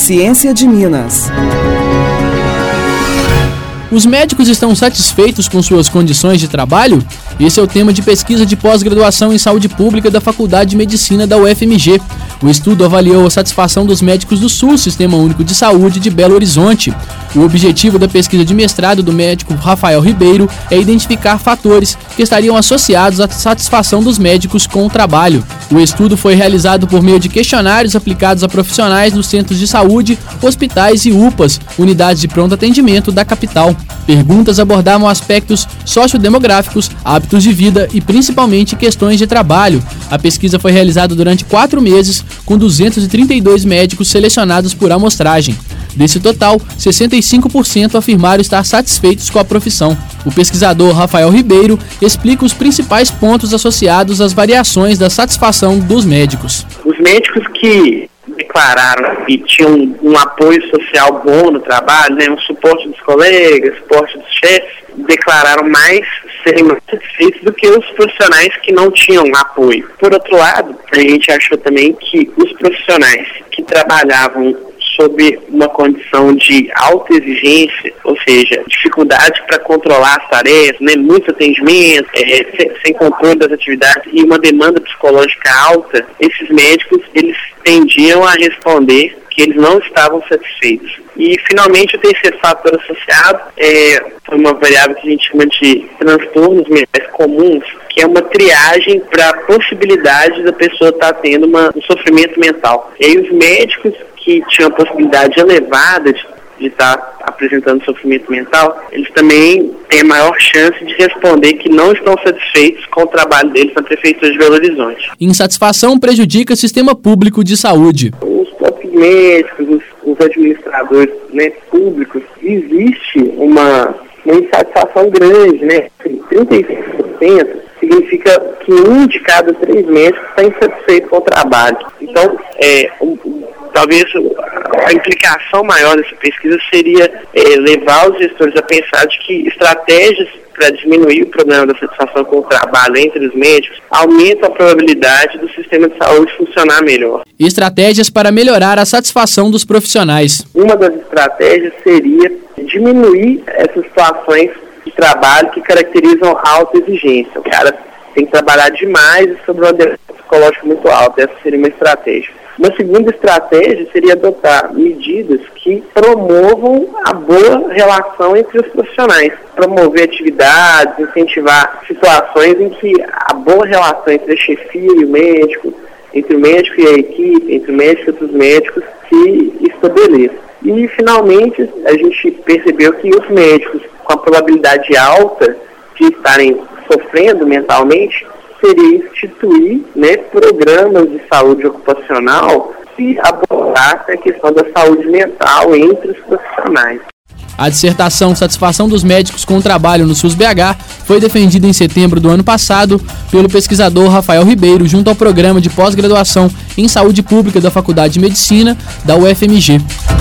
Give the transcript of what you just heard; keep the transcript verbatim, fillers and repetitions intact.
Ciência de Minas. Os médicos estão satisfeitos com suas condições de trabalho? Esse é o tema de pesquisa de pós-graduação em saúde pública da Faculdade de Medicina da U F M G. O estudo avaliou a satisfação dos médicos do SUS, Sistema Único de Saúde de Belo Horizonte. O objetivo da pesquisa de mestrado do médico Rafael Ribeiro é identificar fatores que estariam associados à satisfação dos médicos com o trabalho. O estudo foi realizado por meio de questionários aplicados a profissionais nos centros de saúde, hospitais e U P As, unidades de pronto atendimento da capital. Perguntas abordavam aspectos sociodemográficos, hábitos de vida e principalmente questões de trabalho. A pesquisa foi realizada durante quatro meses, com duzentos e trinta e dois médicos selecionados por amostragem. Desse total, sessenta e cinco por cento afirmaram estar satisfeitos com a profissão. O pesquisador Rafael Ribeiro explica os principais pontos associados às variações da satisfação dos médicos. Os médicos que declararam que tinham um apoio social bom no trabalho, né, um suporte dos colegas, suporte dos chefes, declararam mais serem mais satisfeitos do que os profissionais que não tinham apoio. Por outro lado, a gente achou também que os profissionais que trabalhavam sob uma condição de alta exigência, ou seja, dificuldade para controlar as tarefas, né, muito atendimento, é, sem, sem controle das atividades e uma demanda psicológica alta, esses médicos eles tendiam a responder que eles não estavam satisfeitos. E, finalmente, o terceiro fator associado é uma variável que a gente chama de transtornos mentais comuns, que é uma triagem para a possibilidade da pessoa estar tendo uma, um sofrimento mental. E aí os médicos que tinham a possibilidade elevada de, de estar apresentando sofrimento mental, eles também têm a maior chance de responder que não estão satisfeitos com o trabalho deles na Prefeitura de Belo Horizonte. Insatisfação prejudica o sistema público de saúde. Os próprios médicos, os, os administradores, né, públicos, existe uma, uma insatisfação grande, né? trinta e cinco por cento significa que um de cada três médicos está insatisfeito com o trabalho. Então, é, um, talvez a implicação maior dessa pesquisa seria é, levar os gestores a pensar de que estratégias para diminuir o problema da satisfação com o trabalho entre os médicos aumentam a probabilidade do sistema de saúde funcionar melhor. Estratégias para melhorar a satisfação dos profissionais. Uma das estratégias seria diminuir essas situações de trabalho que caracterizam a alta exigência. O cara tem que trabalhar demais e sobre uma demanda psicológica muito alta. Essa seria uma estratégia. Uma segunda estratégia seria adotar medidas que promovam a boa relação entre os profissionais. Promover atividades, incentivar situações em que a boa relação entre a chefia e o médico, entre o médico e a equipe, entre o médico e outros médicos, se estabeleça. E, finalmente, a gente percebeu que os médicos com a probabilidade alta de estarem sofrendo mentalmente seria instituir, né, programas de saúde ocupacional que abordassem a questão da saúde mental entre os profissionais. A dissertação Satisfação dos Médicos com o Trabalho no SUS B H foi defendida em setembro do ano passado pelo pesquisador Rafael Ribeiro junto ao Programa de Pós-Graduação em Saúde Pública da Faculdade de Medicina da U F M G.